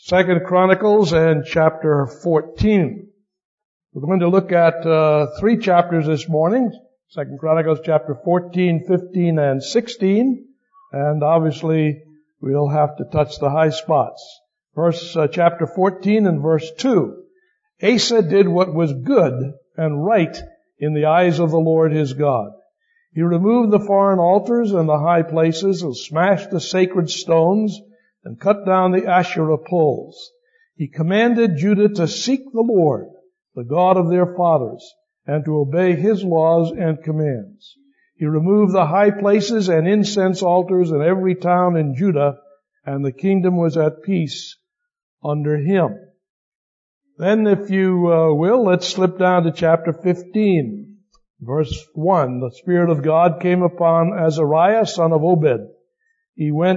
Second Chronicles and chapter 14. We're going to look at 3 chapters this morning. Second Chronicles chapter 14, 15, and 16. And obviously we'll have to touch the high spots. Chapter 14 and verse 2. Asa did what was good and right in the eyes of the Lord his God. He removed the foreign altars and the high places and smashed the sacred stones and cut down the Asherah poles. He commanded Judah to seek the Lord, the God of their fathers, and to obey his laws and commands. He removed the high places and incense altars in every town in Judah, and the kingdom was at peace under him. Then, if you will, let's slip down to chapter 15, verse 1. The Spirit of God came upon Azariah, son of Oded. He went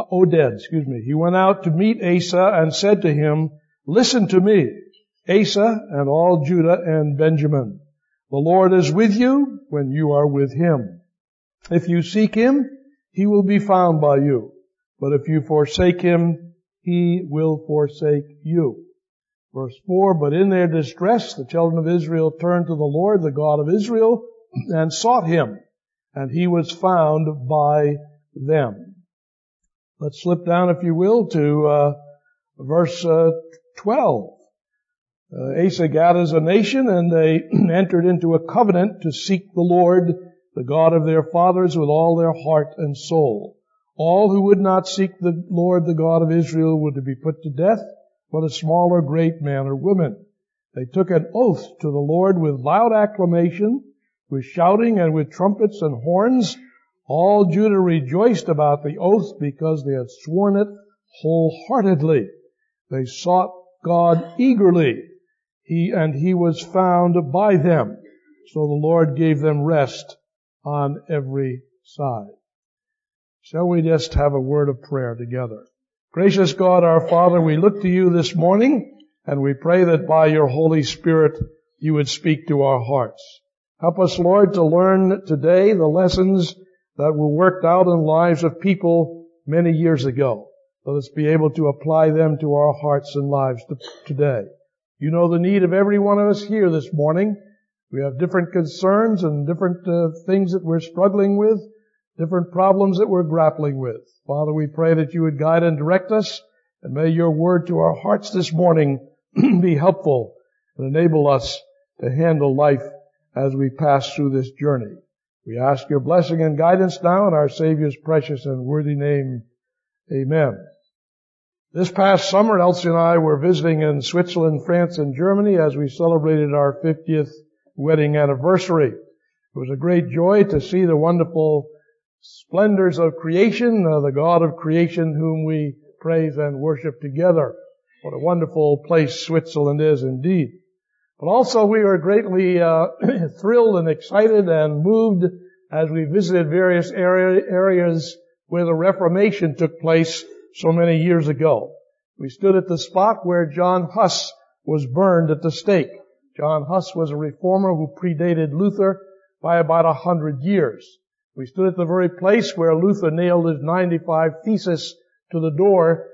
out to meet Asa and said to him, "Listen to me, Asa and all Judah and Benjamin. The Lord is with you when you are with him. If you seek him, he will be found by you. But if you forsake him, he will forsake you." Verse 4, but in their distress, the children of Israel turned to the Lord, the God of Israel, and sought him, and he was found by them. Let's slip down, if you will, to verse 12. Asa gathers a nation, and they entered into a covenant to seek the Lord, the God of their fathers, with all their heart and soul. All who would not seek the Lord, the God of Israel, were to be put to death, whether small or great, man or woman. They took an oath to the Lord with loud acclamation, with shouting and with trumpets and horns. All Judah rejoiced about the oath because they had sworn it wholeheartedly. They sought God eagerly. He was found by them. So the Lord gave them rest on every side. Shall we just have a word of prayer together? Gracious God, our Father, we look to you this morning, and we pray that by your Holy Spirit you would speak to our hearts. Help us, Lord, to learn today the lessons that were worked out in lives of people many years ago. Let us be able to apply them to our hearts and lives today. You know the need of every one of us here this morning. We have different concerns and different things that we're struggling with, different problems that we're grappling with. Father, we pray that you would guide and direct us, and may your word to our hearts this morning be helpful and enable us to handle life as we pass through this journey. We ask your blessing and guidance now in our Savior's precious and worthy name. Amen. This past summer, Elsie and I were visiting in Switzerland, France, and Germany as we celebrated our 50th wedding anniversary. It was a great joy to see the wonderful splendors of creation, the God of creation whom we praise and worship together. What a wonderful place Switzerland is indeed. But also we were greatly thrilled and excited and moved as we visited various areas where the Reformation took place so many years ago. We stood at the spot where John Huss was burned at the stake. John Huss was a reformer who predated Luther by about 100 years. We stood at the very place where Luther nailed his 95 Theses to the door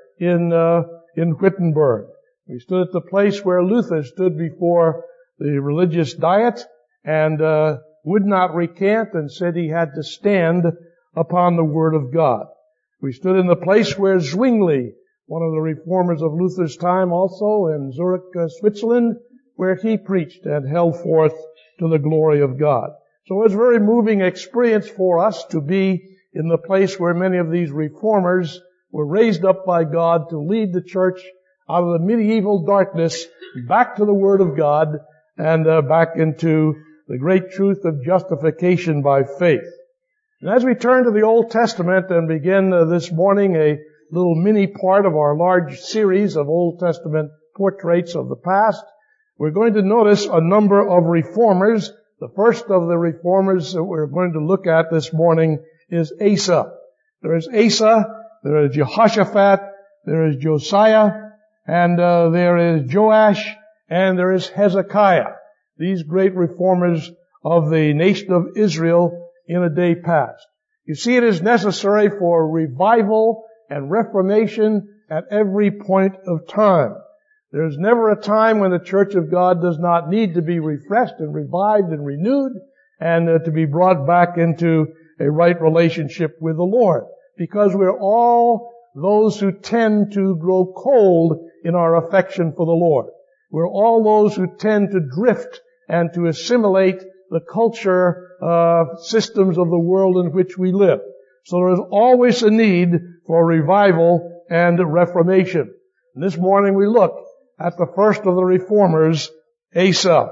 in Wittenberg. We stood at the place where Luther stood before the religious diet and would not recant and said he had to stand upon the Word of God. We stood in the place where Zwingli, one of the reformers of Luther's time also in Zurich, Switzerland, where he preached and held forth to the glory of God. So it was a very moving experience for us to be in the place where many of these reformers were raised up by God to lead the church out of the medieval darkness back to the Word of God and back into the great truth of justification by faith. And as we turn to the Old Testament and begin this morning a little mini part of our large series of Old Testament portraits of the past, we're going to notice a number of reformers. The first of the reformers that we're going to look at this morning is Asa. There is Asa, there is Jehoshaphat, there is Josiah, and there is Joash, and there is Hezekiah. These great reformers of the nation of Israel in a day past. You see, it is necessary for revival and reformation at every point of time. There's never a time when the church of God does not need to be refreshed and revived and renewed and to be brought back into a right relationship with the Lord. Because we're all those who tend to grow cold in our affection for the Lord. We're all those who tend to drift and to assimilate the culture systems of the world in which we live. So there is always a need for revival and reformation. And this morning we look at the first of the reformers, Asa.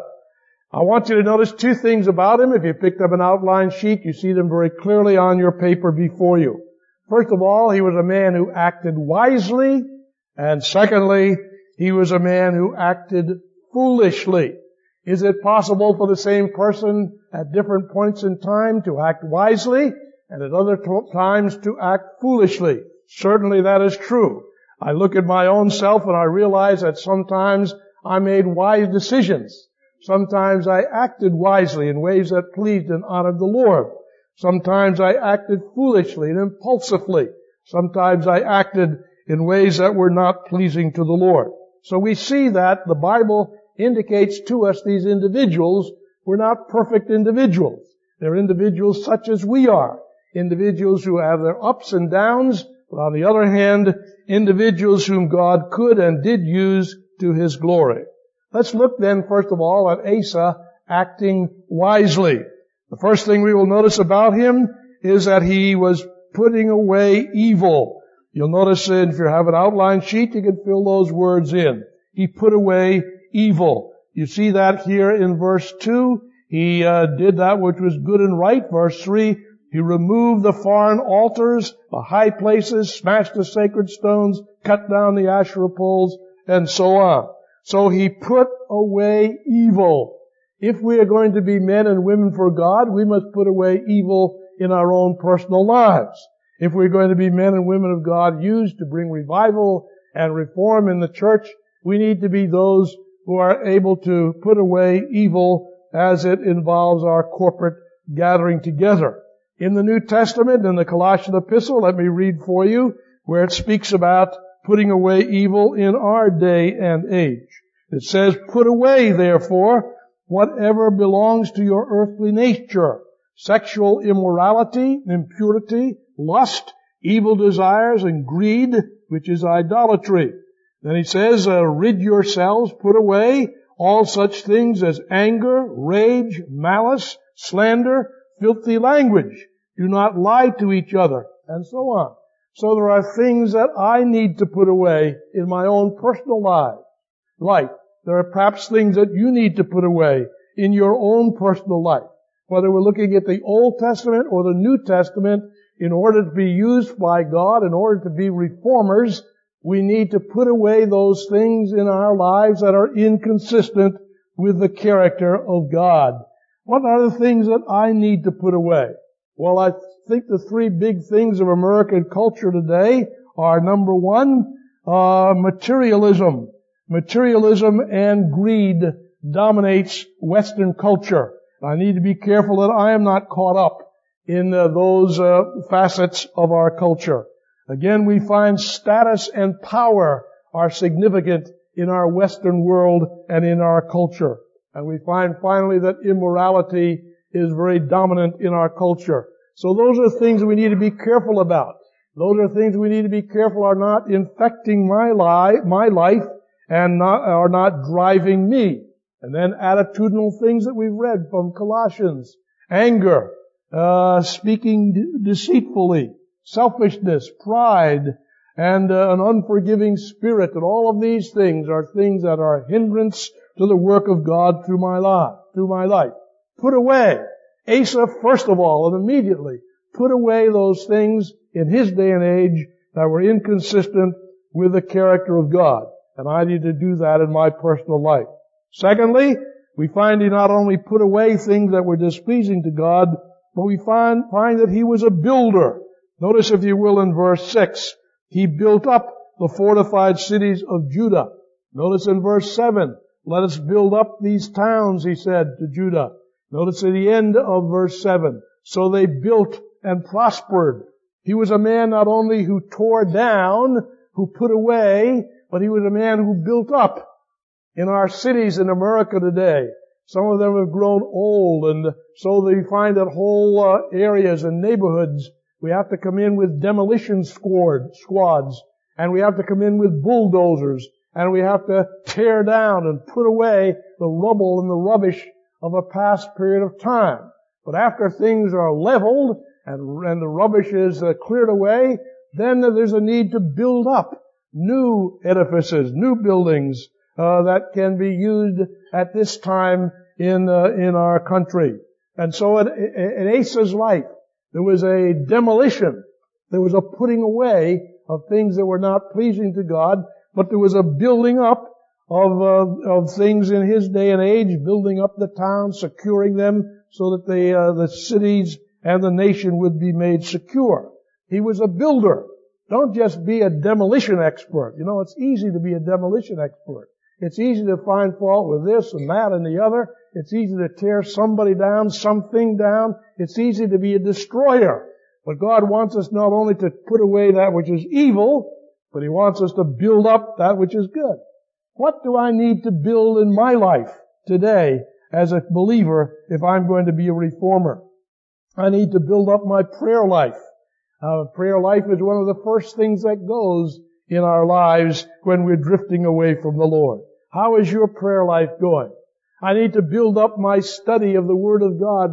I want you to notice two things about him. If you picked up an outline sheet, you see them very clearly on your paper before you. First of all, he was a man who acted wisely, and secondly, he was a man who acted foolishly. Is it possible for the same person at different points in time to act wisely and at other times to act foolishly? Certainly that is true. I look at my own self and I realize that sometimes I made wise decisions. Sometimes I acted wisely in ways that pleased and honored the Lord. Sometimes I acted foolishly and impulsively. Sometimes I acted in ways that were not pleasing to the Lord. So we see that the Bible indicates to us these individuals were not perfect individuals. They're individuals such as we are. Individuals who have their ups and downs, but on the other hand, individuals whom God could and did use to His glory. Let's look then, first of all, at Asa acting wisely. The first thing we will notice about him is that he was putting away evil. You'll notice if you have an outline sheet, you can fill those words in. He put away evil. You see that here in verse 2. He did that which was good and right. Verse 3, he removed the foreign altars, the high places, smashed the sacred stones, cut down the Asherah poles, and so on. So he put away evil. If we are going to be men and women for God, we must put away evil in our own personal lives. If we're going to be men and women of God used to bring revival and reform in the church, we need to be those who are able to put away evil as it involves our corporate gathering together. In the New Testament, in the Colossian epistle, let me read for you where it speaks about putting away evil in our day and age. It says, "Put away, therefore, whatever belongs to your earthly nature, sexual immorality, impurity, lust, evil desires, and greed, which is idolatry." Then he says, "Rid yourselves, put away all such things as anger, rage, malice, slander, filthy language. Do not lie to each other," and so on. So there are things that I need to put away in my own personal life. There are perhaps things that you need to put away in your own personal life. Whether we're looking at the Old Testament or the New Testament, in order to be used by God, in order to be reformers, we need to put away those things in our lives that are inconsistent with the character of God. What are the things that I need to put away? Well, I think the three big things of American culture today are, number one, materialism. Materialism and greed dominates Western culture. I need to be careful that I am not caught up in those facets of our culture. Again, we find status and power are significant in our Western world and in our culture. And we find finally that immorality is very dominant in our culture. So those are things we need to be careful about. Those are things we need to be careful are not infecting my life and are not driving me. And then attitudinal things that we've read from Colossians. Anger, speaking deceitfully, selfishness, pride, and an unforgiving spirit. And all of these things are things that are a hindrance to the work of God through my life. Put away. Asa, first of all, and immediately, put away those things in his day and age that were inconsistent with the character of God. And I need to do that in my personal life. Secondly, we find he not only put away things that were displeasing to God, but we find that he was a builder. Notice, if you will, in verse 6, he built up the fortified cities of Judah. Notice in verse 7, "Let us build up these towns," he said to Judah. Notice at the end of verse 7, "So they built and prospered." He was a man not only who tore down, who put away, but he was a man who built up. In our cities in America today, some of them have grown old, and so they find that whole areas and neighborhoods, we have to come in with demolition squads, and we have to come in with bulldozers, and we have to tear down and put away the rubble and the rubbish of a past period of time. But after things are leveled and the rubbish is cleared away, then there's a need to build up new edifices, new buildings that can be used at this time in our country. And so in Asa's life, there was a demolition. There was a putting away of things that were not pleasing to God, but there was a building up of things in his day and age, building up the towns, securing them so that the cities and the nation would be made secure. He was a builder. Don't just be a demolition expert. You know, it's easy to be a demolition expert. It's easy to find fault with this and that and the other. It's easy to tear somebody down, something down. It's easy to be a destroyer. But God wants us not only to put away that which is evil, but He wants us to build up that which is good. What do I need to build in my life today as a believer if I'm going to be a reformer? I need to build up my prayer life. Prayer life is one of the first things that goes in our lives when we're drifting away from the Lord. How is your prayer life going? I need to build up my study of the Word of God,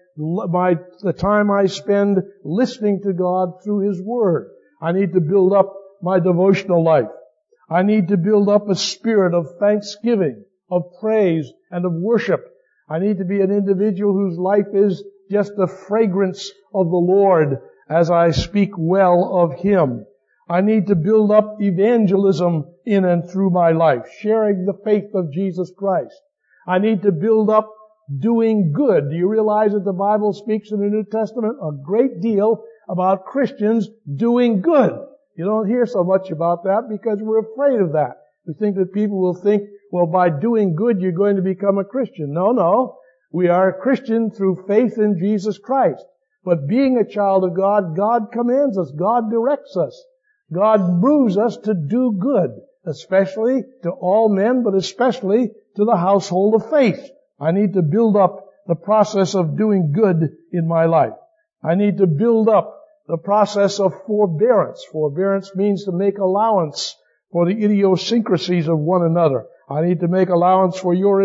the time I spend listening to God through His Word. I need to build up my devotional life. I need to build up a spirit of thanksgiving, of praise, and of worship. I need to be an individual whose life is just the fragrance of the Lord as I speak well of Him. I need to build up evangelism in and through my life, sharing the faith of Jesus Christ. I need to build up doing good. Do you realize that the Bible speaks in the New Testament a great deal about Christians doing good? You don't hear so much about that because we're afraid of that. We think that people will think, well, by doing good, you're going to become a Christian. No. We are a Christian through faith in Jesus Christ. But being a child of God, God commands us. God directs us. God moves us to do good, especially to all men, but especially to the household of faith. I need to build up the process of doing good in my life. I need to build up the process of forbearance. Forbearance means to make allowance for the idiosyncrasies of one another. I need to make allowance for your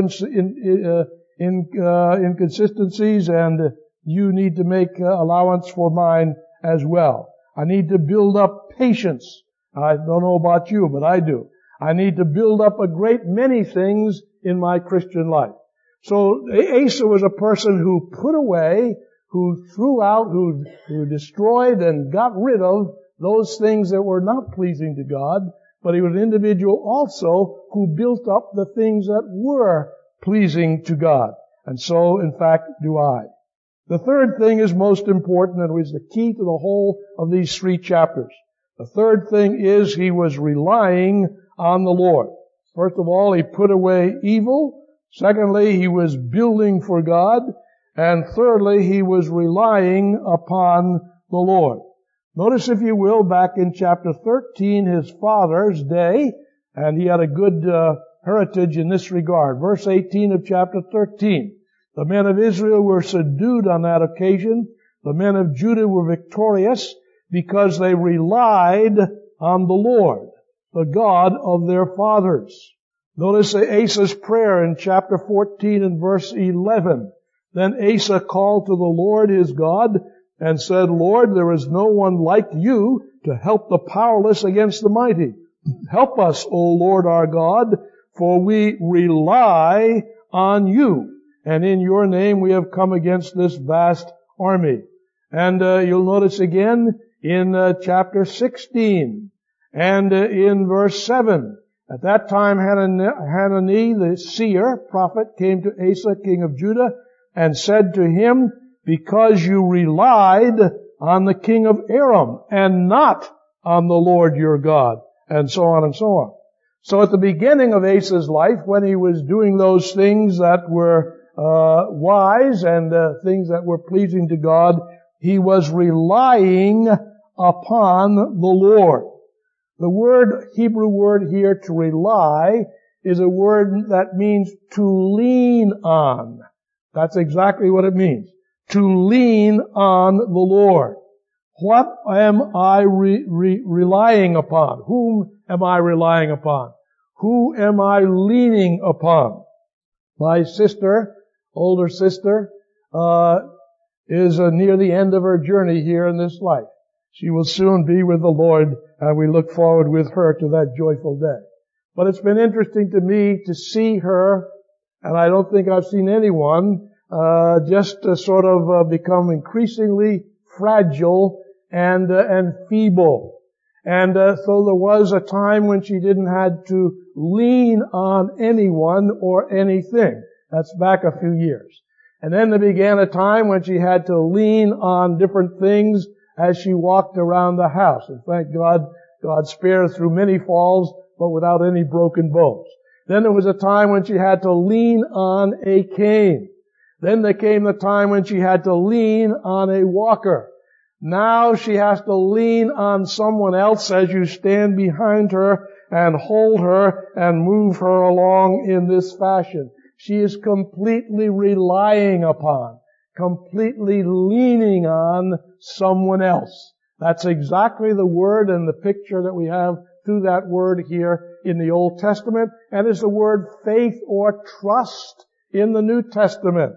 inconsistencies, and you need to make allowance for mine as well. I need to build up patience. I don't know about you, but I do. I need to build up a great many things in my Christian life. So Asa was a person who put away, who threw out, who destroyed and got rid of those things that were not pleasing to God, but he was an individual also who built up the things that were pleasing to God. And so, in fact, do I. The third thing is most important, and was the key to the whole of these 3 chapters. The third thing is he was relying on the Lord. First of all, he put away evil. Secondly, he was building for God. And thirdly, he was relying upon the Lord. Notice, if you will, back in chapter 13, his father's day, and he had a good heritage in this regard. Verse 18 of chapter 13. The men of Israel were subdued on that occasion. The men of Judah were victorious because they relied on the Lord, the God of their fathers. Notice Asa's prayer in chapter 14 and verse 11. Then Asa called to the Lord his God and said, Lord, there is no one like you to help the powerless against the mighty. Help us, O Lord our God, for we rely on you. And in your name we have come against this vast army. And you'll notice again in chapter 16 and in verse 7. At that time Hanani, the seer, prophet, came to Asa, king of Judah, and said to him, because you relied on the king of Aram and not on the Lord your God, and so on and so on. So at the beginning of Asa's life, when he was doing those things that were wise and things that were pleasing to God, he was relying upon the Lord. The Hebrew word here to rely is a word that means to lean on. That's exactly what it means. To lean on the Lord. What am I relying upon? Whom am I relying upon? Who am I leaning upon? My sister, older sister, is near the end of her journey here in this life. She will soon be with the Lord, and we look forward with her to that joyful day. But it's been interesting to me to see her, and I don't think I've seen anyone, just sort of become increasingly fragile and feeble. And so there was a time when she didn't have to lean on anyone or anything. That's back a few years. And then there began a time when she had to lean on different things as she walked around the house. And thank God, God spared her through many falls, but without any broken bones. Then there was a time when she had to lean on a cane. Then there came the time when she had to lean on a walker. Now she has to lean on someone else as you stand behind her and hold her and move her along in this fashion. She is completely relying upon, completely leaning on someone else. That's exactly the word and the picture that we have through that word here in the Old Testament, and is the word faith or trust in the New Testament.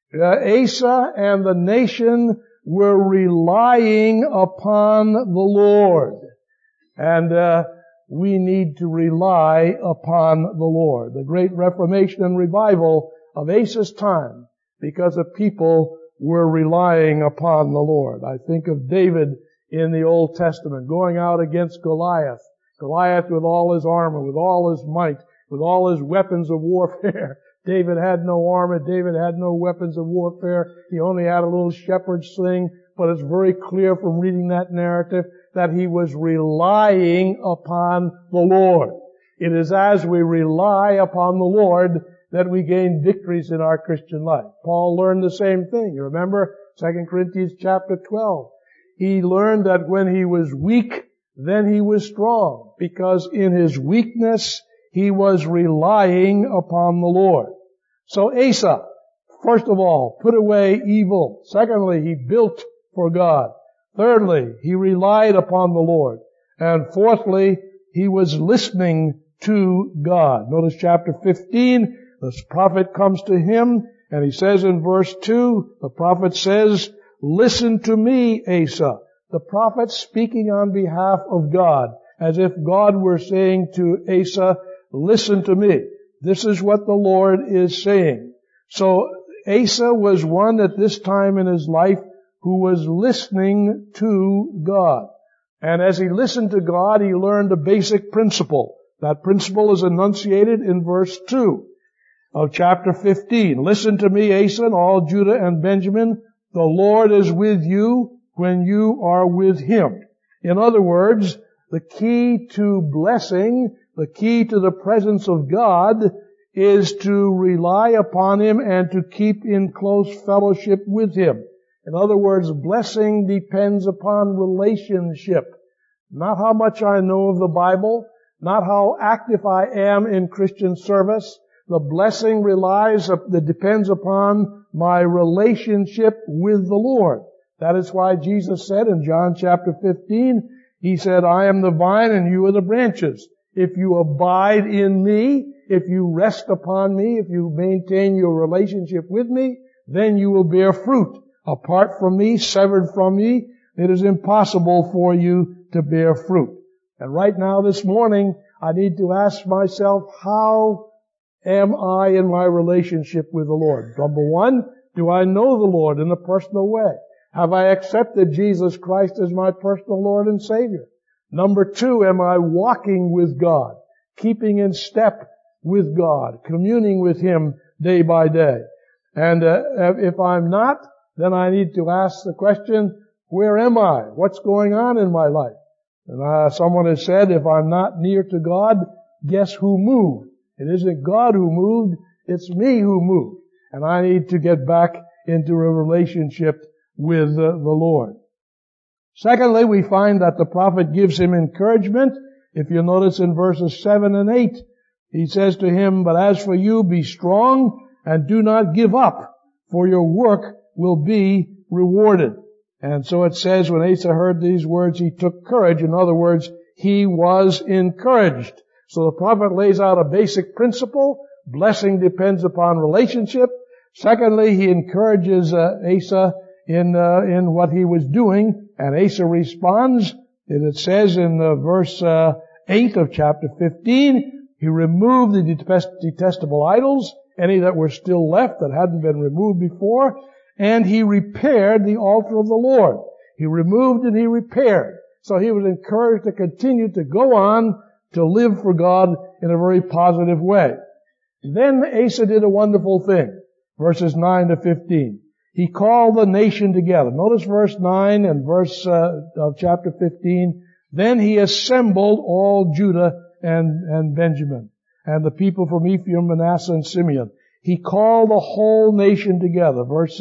Asa and the nation were relying upon the Lord. And we need to rely upon the Lord. The great Reformation and revival of Asa's time, because the people were relying upon the Lord. I think of David in the Old Testament going out against Goliath. Goliath with all his armor, with all his might, with all his weapons of warfare. David had no armor. David had no weapons of warfare. He only had a little shepherd's sling. But it's very clear from reading that narrative that he was relying upon the Lord. It is as we rely upon the Lord that we gain victories in our Christian life. Paul learned the same thing. You remember 2 Corinthians chapter 12. He learned that when he was weak, then he was strong, because in his weakness he was relying upon the Lord. So Asa, first of all, put away evil. Secondly, he built for God. Thirdly, he relied upon the Lord. And fourthly, he was listening to God. Notice chapter 15, the prophet comes to him, and he says in verse 2, the prophet says, "Listen to me, Asa." The prophet speaking on behalf of God, as if God were saying to Asa, "Listen to me." This is what the Lord is saying. So Asa was one at this time in his life who was listening to God. And as he listened to God, he learned a basic principle. That principle is enunciated in verse 2 of chapter 15. "Listen to me, Asa, and all Judah and Benjamin. The Lord is with you when you are with Him." In other words, the key to blessing, the key to the presence of God, is to rely upon Him and to keep in close fellowship with Him. In other words, blessing depends upon relationship. Not how much I know of the Bible, not how active I am in Christian service. The blessing depends upon my relationship with the Lord. That is why Jesus said in John chapter 15, He said, "I am the vine and you are the branches. If you abide in me, if you rest upon me, if you maintain your relationship with me, then you will bear fruit. Apart from me, severed from me, it is impossible for you to bear fruit." And right now, this morning, I need to ask myself, how am I in my relationship with the Lord? Number one, do I know the Lord in a personal way? Have I accepted Jesus Christ as my personal Lord and Savior? Number two, am I walking with God, keeping in step with God, communing with Him day by day? And if I'm not, then I need to ask the question, where am I? What's going on in my life? And someone has said, if I'm not near to God, guess who moved? It isn't God who moved, it's me who moved. And I need to get back into a relationship with the Lord. Secondly, we find that the prophet gives him encouragement If you notice in verses 7 and 8, he says to him, "But as for you, be strong and do not give up, for your work will be rewarded." And so it says, when Asa heard these words, he took courage. In other words, he was encouraged. So the prophet lays out a basic principle. Blessing depends upon relationship. Secondly, he encourages Asa in what he was doing, and Asa responds. And it says in verse 8 of chapter 15, he removed the detestable idols, any that were still left that hadn't been removed before, and he repaired the altar of the Lord. He removed and he repaired. So he was encouraged to continue to go on to live for God in a very positive way. Then Asa did a wonderful thing. Verses 9 to 15. He called the nation together. Notice verse 9 and verse of chapter 15. Then he assembled all Judah and Benjamin, and the people from Ephraim, Manasseh, and Simeon. He called the whole nation together. Verse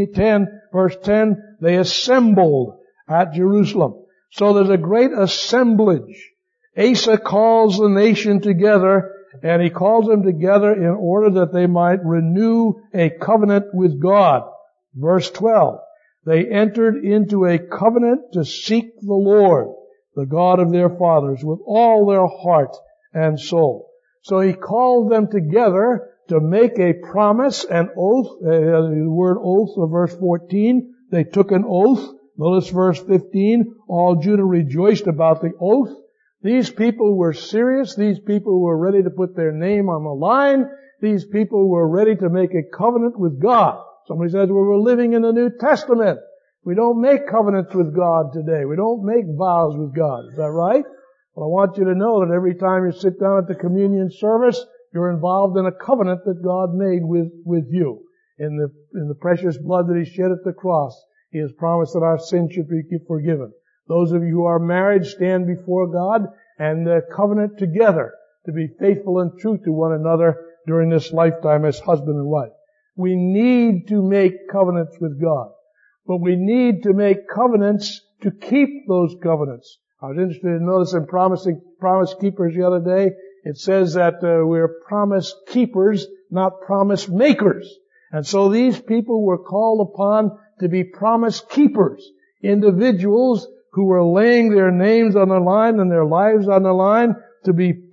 10, they assembled at Jerusalem. So there's a great assemblage. Asa calls the nation together, and he calls them together in order that they might renew a covenant with God. Verse 12, they entered into a covenant to seek the Lord, the God of their fathers, with all their heart and soul. So he called them together to make a promise, an oath. The word oath of verse 14, they took an oath. Notice verse 15, all Judah rejoiced about the oath. These people were serious. These people were ready to put their name on the line. These people were ready to make a covenant with God. Somebody says, well, we're living in the New Testament. We don't make covenants with God today. We don't make vows with God. Is that right? Well, I want you to know that every time you sit down at the communion service, you're involved in a covenant that God made with you. In the precious blood that He shed at the cross, He has promised that our sins should be forgiven. Those of you who are married stand before God and covenant together to be faithful and true to one another during this lifetime as husband and wife. We need to make covenants with God. But we need to make covenants to keep those covenants. I was interested in noticing promise keepers the other day. It says that we're promise keepers, not promise makers. And so these people were called upon to be promise keepers, individuals who were laying their names on the line and their lives on the line to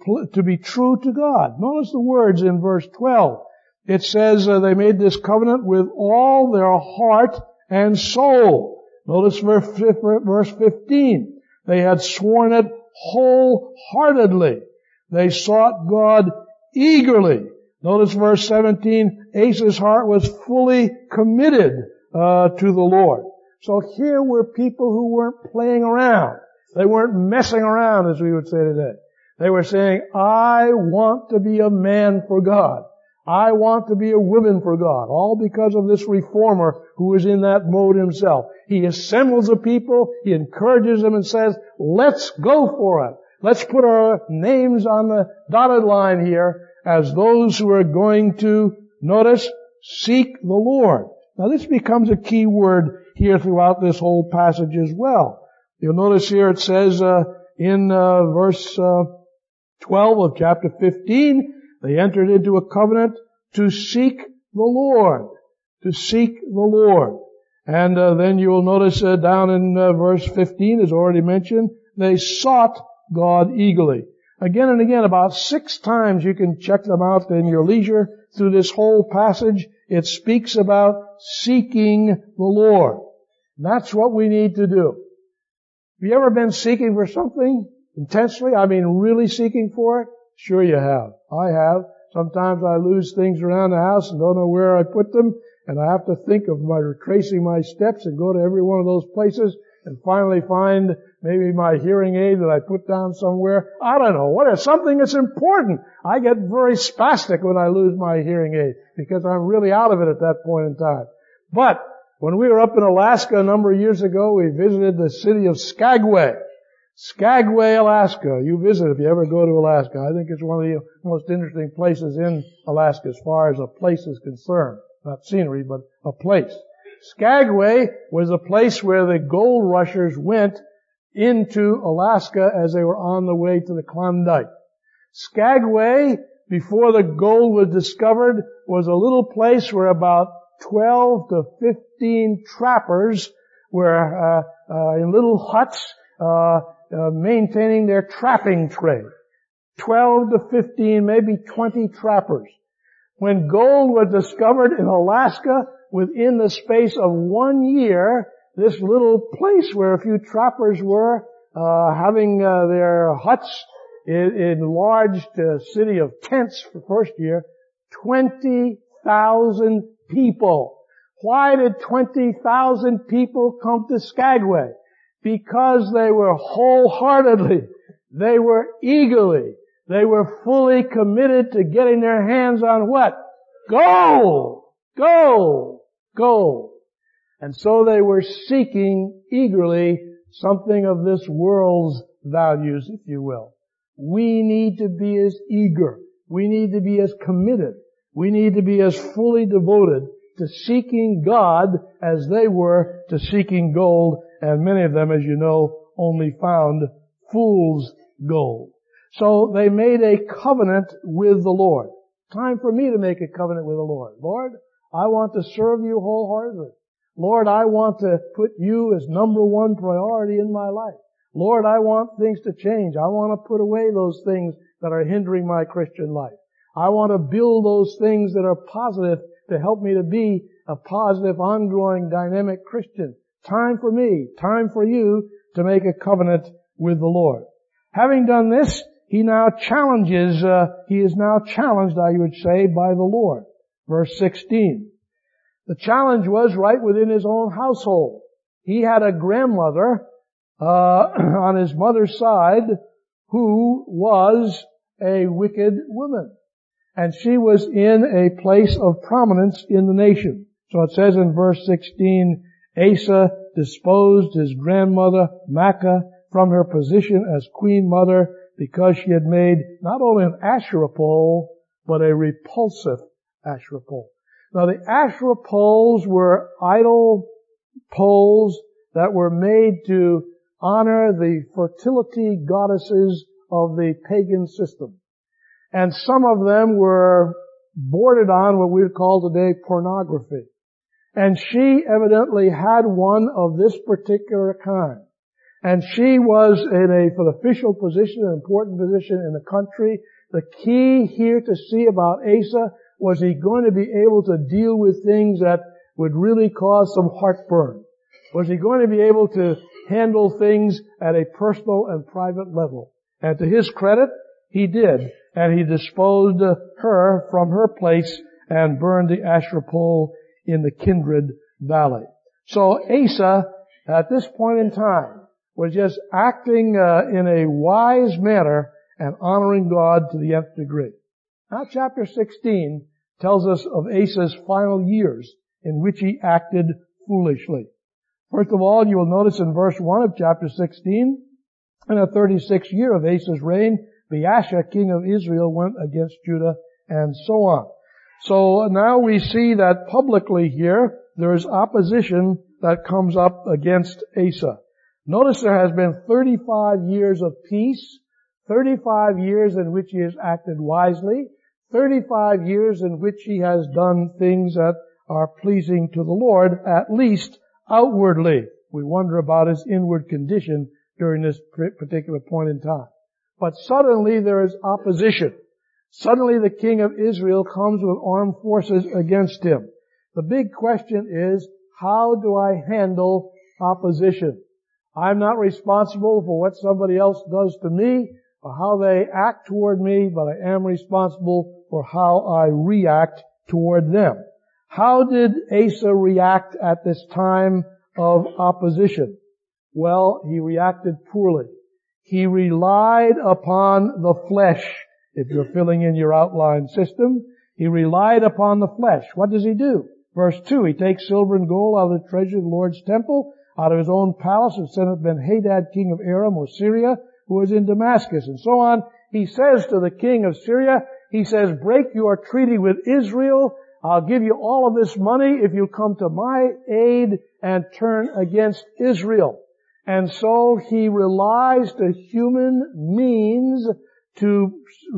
be true to God. Notice the words in verse 12. It says they made this covenant with all their heart and soul. Notice verse 15. They had sworn it wholeheartedly. They sought God eagerly. Notice verse 17. Asa's heart was fully committed to the Lord. So here were people who weren't playing around. They weren't messing around, as we would say today. They were saying, I want to be a man for God. I want to be a woman for God. All because of this reformer who was in that mode himself. He assembles the people, he encourages them and says, let's go for it. Let's put our names on the dotted line here as those who are going to, notice, seek the Lord. Now this becomes a key word here throughout this whole passage as well. You'll notice here it says in verse 12 of chapter 15, they entered into a covenant to seek the Lord. To seek the Lord. And then you'll notice down in verse 15, as already mentioned, they sought God eagerly. Again and again, about 6 times, you can check them out in your leisure through this whole passage. It speaks about seeking the Lord. That's what we need to do. Have you ever been seeking for something intensely? I mean, really seeking for it? Sure you have. I have. Sometimes I lose things around the house and don't know where I put them, and I have to think of retracing my steps and go to every one of those places and finally find maybe my hearing aid that I put down somewhere. I don't know. What is something that's important? I get very spastic when I lose my hearing aid because I'm really out of it at that point in time. But when we were up in Alaska a number of years ago, we visited the city of Skagway. Skagway, Alaska. You visit if you ever go to Alaska. I think it's one of the most interesting places in Alaska as far as a place is concerned. Not scenery, but a place. Skagway was a place where the gold rushers went into Alaska as they were on the way to the Klondike. Skagway, before the gold was discovered, was a little place where about 12 to 15 trappers were in little huts maintaining their trapping trade. 12 to 15, maybe 20 trappers. When gold was discovered in Alaska, within the space of 1 year, this little place where a few trappers were having their huts, it enlarged the city of tents for the first year, 20,000 people. Why did 20,000 people come to Skagway? Because they were wholeheartedly, they were eagerly, they were fully committed to getting their hands on what? Gold! Gold! Gold! And so they were seeking eagerly something of this world's values, if you will. We need to be as eager. We need to be as committed. We need to be as fully devoted to seeking God as they were to seeking gold. And many of them, as you know, only found fool's gold. So they made a covenant with the Lord. Time for me to make a covenant with the Lord. Lord, I want to serve you wholeheartedly. Lord, I want to put you as number one priority in my life. Lord, I want things to change. I want to put away those things that are hindering my Christian life. I want to build those things that are positive to help me to be a positive, ongoing, dynamic Christian. Time for me, time for you to make a covenant with the Lord. Having done this, he is now challenged, I would say, by the Lord. Verse 16. The challenge was right within his own household. He had a grandmother on his mother's side who was a wicked woman. And she was in a place of prominence in the nation. So it says in verse 16, Asa disposed his grandmother Maacah from her position as queen mother because she had made not only an Asherah pole, but a repulsive Asherah pole. Now the Asherah poles were idol poles that were made to honor the fertility goddesses of the pagan system. And some of them were boarded on what we would call today pornography. And she evidently had one of this particular kind. And she was for the official position, an important position in the country. The key here to see about Asa, was he going to be able to deal with things that would really cause some heartburn? Was he going to be able to handle things at a personal and private level? And to his credit, he did. And he disposed her from her place and burned the Asherah pole in the Kindred Valley. So Asa, at this point in time, was just acting in a wise manner and honoring God to the nth degree. Now chapter 16 tells us of Asa's final years in which he acted foolishly. First of all, you will notice in verse 1 of chapter 16, in the 36th year of Asa's reign, Baasha, king of Israel, went against Judah, and so on. So now we see that publicly here, there is opposition that comes up against Asa. Notice there has been 35 years of peace, 35 years in which he has acted wisely, 35 years in which he has done things that are pleasing to the Lord, at least outwardly. We wonder about his inward condition during this particular point in time. But suddenly there is opposition. Suddenly the king of Israel comes with armed forces against him. The big question is, how do I handle opposition? I'm not responsible for what somebody else does to me or how they act toward me, but I am responsible for how I react toward them. How did Asa react at this time of opposition? Well, he reacted poorly. He relied upon the flesh. If you're filling in your outline system, he relied upon the flesh. What does he do? Verse 2, he takes silver and gold out of the treasure of the Lord's temple, out of his own palace, and sent it Ben-Hadad, king of Aram or Syria, who was in Damascus, and so on. He says to the king of Syria, he says, break your treaty with Israel. I'll give you all of this money if you come to my aid and turn against Israel. And so he relies to human means to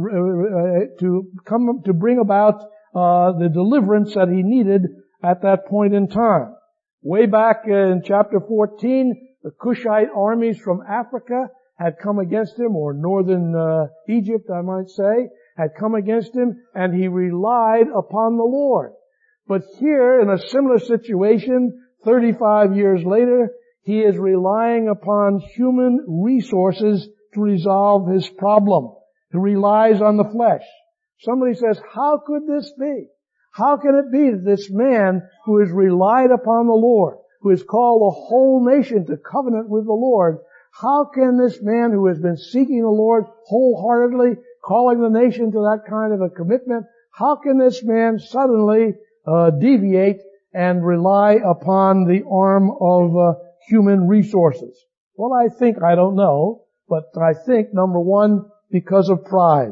bring about the deliverance that he needed at that point in time. Way back in chapter 14, the Cushite armies from Africa had come against him, or northern Egypt, I might say, had come against him, and he relied upon the Lord. But here, in a similar situation, 35 years later, he is relying upon human resources to resolve his problem. He relies on the flesh. Somebody says, how could this be? How can it be that this man who has relied upon the Lord, who has called the whole nation to covenant with the Lord, how can this man who has been seeking the Lord wholeheartedly, calling the nation to that kind of a commitment, how can this man suddenly deviate and rely upon the arm of human resources? Well, I don't know, but I think, number one, because of pride.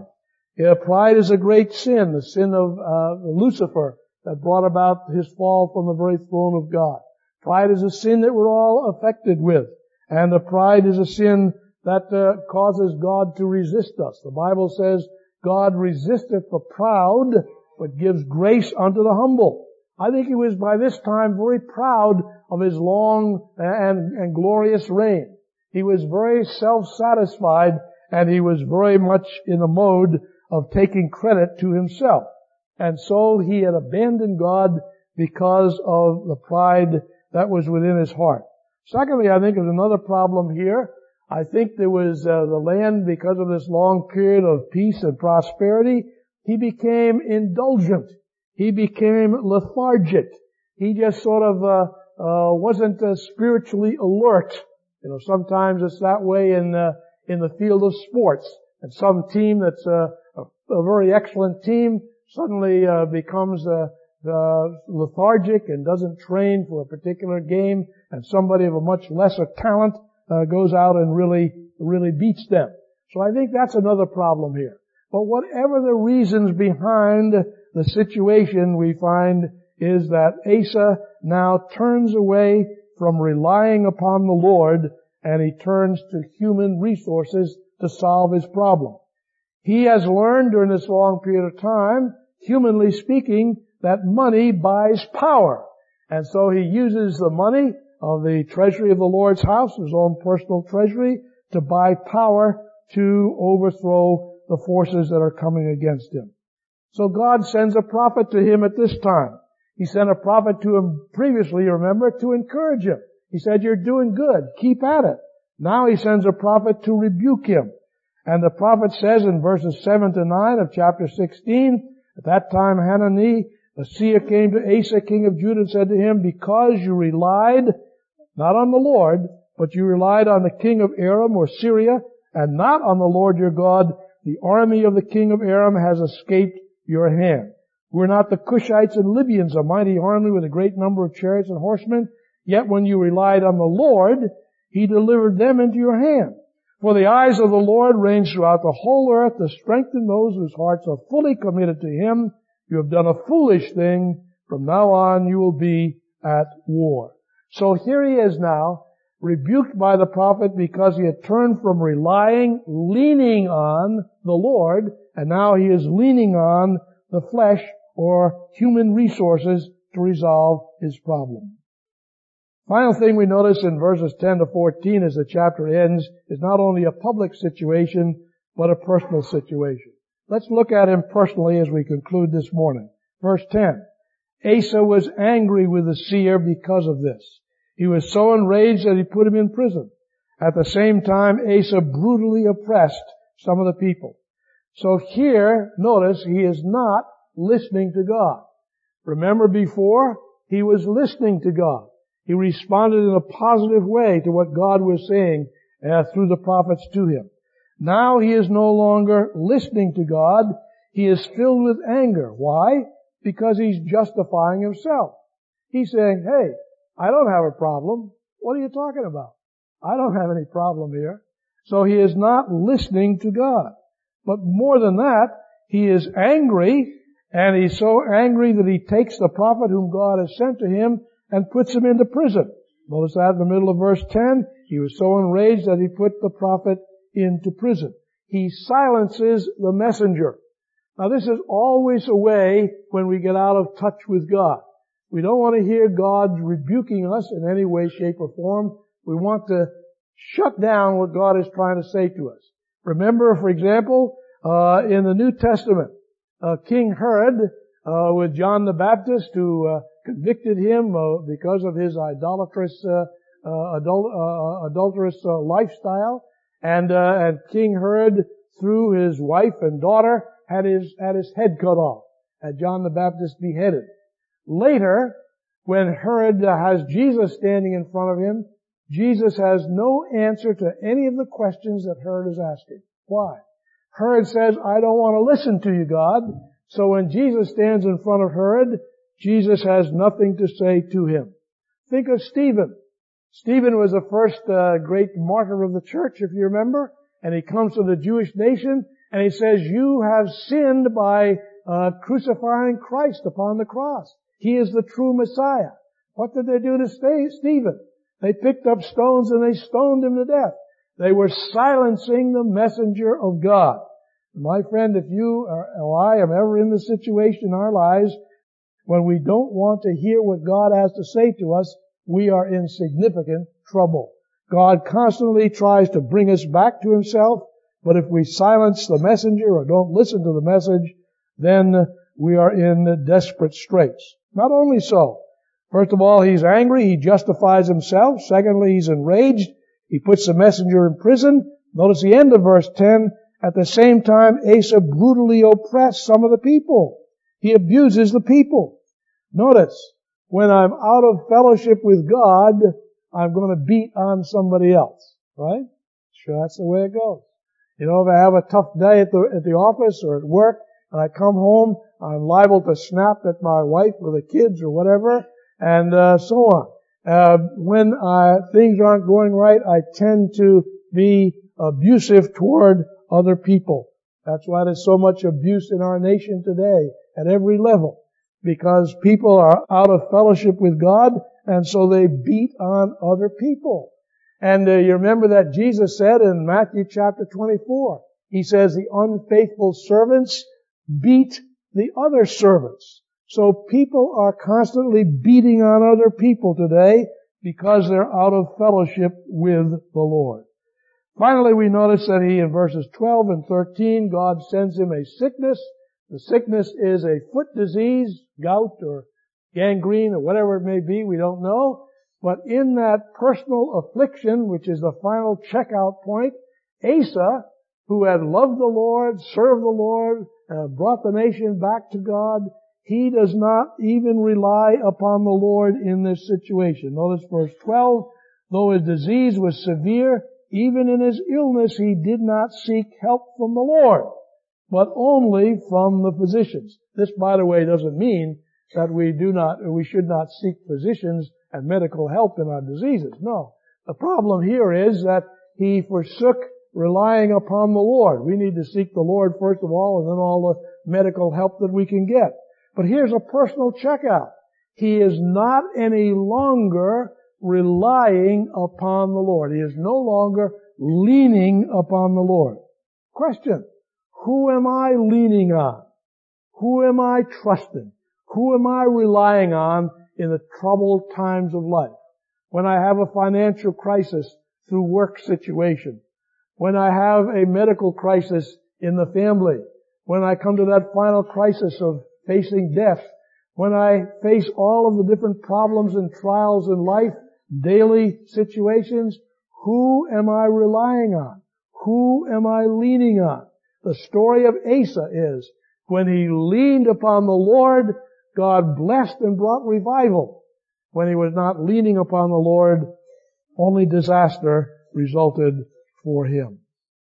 Pride is a great sin, the sin of Lucifer that brought about his fall from the very throne of God. Pride is a sin that we're all affected with. And the pride is a sin that causes God to resist us. The Bible says, God resisteth the proud, but gives grace unto the humble. I think he was by this time very proud of his long and glorious reign. He was very self-satisfied, and he was very much in the mode of taking credit to himself. And so he had abandoned God because of the pride that was within his heart. Secondly, I think there's another problem here. I think there was the land, because of this long period of peace and prosperity, he became indulgent. He became lethargic. He just sort of wasn't spiritually alert. You know, sometimes it's that way in the field of sports. And some team that's a very excellent team suddenly becomes lethargic and doesn't train for a particular game, and somebody of a much lesser talent goes out and really beats them. So I think that's another problem here. But whatever the reasons behind the situation, we find is that Asa now turns away from relying upon the Lord, and he turns to human resources to solve his problem. He has learned during this long period of time, humanly speaking, that money buys power. And so he uses the money of the treasury of the Lord's house, his own personal treasury, to buy power to overthrow the forces that are coming against him. So God sends a prophet to him at this time. He sent a prophet to him previously, remember, to encourage him. He said, you're doing good. Keep at it. Now he sends a prophet to rebuke him. And the prophet says in verses 7 to 9 of chapter 16, at that time Hanani, the seer, came to Asa, king of Judah, and said to him, because you relied not on the Lord, but you relied on the king of Aram or Syria, and not on the Lord your God, the army of the king of Aram has escaped your hand. Were not the Cushites and Libyans a mighty army with a great number of chariots and horsemen? Yet when you relied on the Lord, he delivered them into your hand. For the eyes of the Lord range throughout the whole earth to strengthen those whose hearts are fully committed to him. You have done a foolish thing. From now on you will be at war. So here he is now, rebuked by the prophet because he had turned from leaning on the Lord, and now he is leaning on the flesh or human resources to resolve his problem. Final thing we notice in verses 10 to 14 as the chapter ends is not only a public situation, but a personal situation. Let's look at him personally as we conclude this morning. Verse 10. Asa was angry with the seer because of this. He was so enraged that he put him in prison. At the same time, Asa brutally oppressed some of the people. So here, notice, he is not listening to God. Remember before, he was listening to God. He responded in a positive way to what God was saying through the prophets to him. Now he is no longer listening to God. He is filled with anger. Why? Because he's justifying himself. He's saying, hey, I don't have a problem. What are you talking about? I don't have any problem here. So he is not listening to God. But more than that, he is angry, and he's so angry that he takes the prophet whom God has sent to him and puts him into prison. Notice that in the middle of verse 10, he was so enraged that he put the prophet into prison. He silences the messenger. Now this is always a way when we get out of touch with God. We don't want to hear God rebuking us in any way, shape, or form. We want to shut down what God is trying to say to us. Remember, for example, in the New Testament, King Herod, with John the Baptist, who convicted him because of his adulterous lifestyle, and King Herod, through his wife and daughter, had his head cut off, had John the Baptist beheaded. Later, when Herod has Jesus standing in front of him, Jesus has no answer to any of the questions that Herod is asking. Why? Herod says, I don't want to listen to you, God. So when Jesus stands in front of Herod, Jesus has nothing to say to him. Think of Stephen. Stephen was the first great martyr of the church, if you remember. And he comes to the Jewish nation and he says, you have sinned by crucifying Christ upon the cross. He is the true Messiah. What did they do to Stephen? They picked up stones and they stoned him to death. They were silencing the messenger of God. My friend, if you or I am ever in the situation in our lives when we don't want to hear what God has to say to us, we are in significant trouble. God constantly tries to bring us back to Himself, but if we silence the messenger or don't listen to the message, then we are in desperate straits. Not only so, first of all, he's angry, he justifies himself. Secondly, he's enraged, he puts the messenger in prison. Notice the end of verse 10. At the same time, Asa brutally oppressed some of the people. He abuses the people. Notice, when I'm out of fellowship with God, I'm going to beat on somebody else. Right? Sure, that's the way it goes. You know, if I have a tough day at the office or at work, and I come home, I'm liable to snap at my wife or the kids or whatever, and so on. When things aren't going right, I tend to be abusive toward other people. That's why there's so much abuse in our nation today at every level, because people are out of fellowship with God, and so they beat on other people. And you remember that Jesus said in Matthew chapter 24, He says the unfaithful servants beat the other servants. So people are constantly beating on other people today because they're out of fellowship with the Lord. Finally, we notice that in verses 12 and 13, God sends him a sickness. The sickness is a foot disease, gout or gangrene or whatever it may be, we don't know. But in that personal affliction, which is the final checkout point, Asa, who had loved the Lord, served the Lord, brought the nation back to God, he does not even rely upon the Lord in this situation. Notice verse 12, though his disease was severe, even in his illness he did not seek help from the Lord, but only from the physicians. This, by the way, doesn't mean that we should not seek physicians and medical help in our diseases. No. The problem here is that he forsook relying upon the Lord. We need to seek the Lord first of all, and then all the medical help that we can get. But here's a personal checkout. He is not any longer relying upon the Lord. He is no longer leaning upon the Lord. Question: who am I leaning on? Who am I trusting? Who am I relying on in the troubled times of life? When I have a financial crisis through work situation, when I have a medical crisis in the family, when I come to that final crisis of facing death, when I face all of the different problems and trials in life, daily situations, who am I relying on? Who am I leaning on? The story of Asa is, when he leaned upon the Lord, God blessed and brought revival. When he was not leaning upon the Lord, only disaster resulted for him.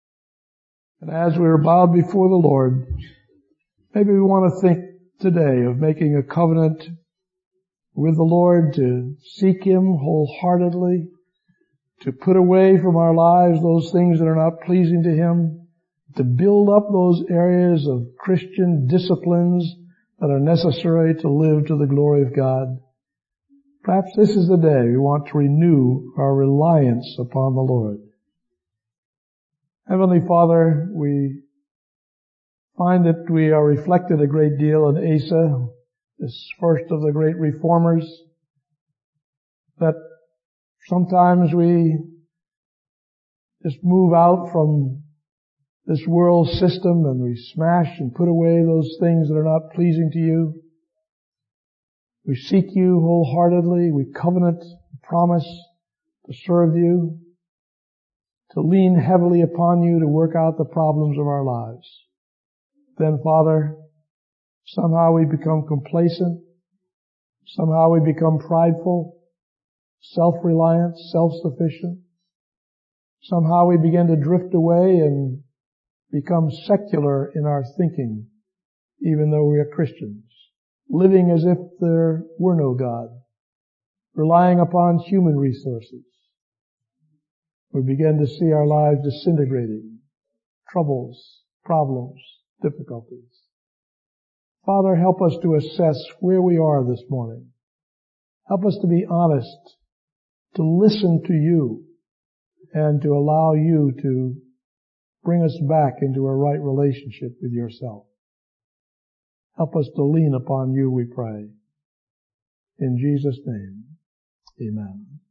And as we are bowed before the Lord, maybe we want to think today of making a covenant with the Lord to seek Him wholeheartedly, to put away from our lives those things that are not pleasing to Him, to build up those areas of Christian disciplines that are necessary to live to the glory of God. Perhaps this is the day we want to renew our reliance upon the Lord. Heavenly Father, we find that we are reflected a great deal in Asa, this first of the great reformers, that sometimes we just move out from this world system and we smash and put away those things that are not pleasing to you. We seek you wholeheartedly. We covenant, promise to serve you, to lean heavily upon you to work out the problems of our lives. Then, Father, somehow we become complacent. Somehow we become prideful, self-reliant, self-sufficient. Somehow we begin to drift away and become secular in our thinking, even though we are Christians, living as if there were no God, relying upon human resources. We begin to see our lives disintegrating, troubles, problems, difficulties. Father, help us to assess where we are this morning. Help us to be honest, to listen to you, and to allow you to bring us back into a right relationship with yourself. Help us to lean upon you, we pray. In Jesus' name, amen.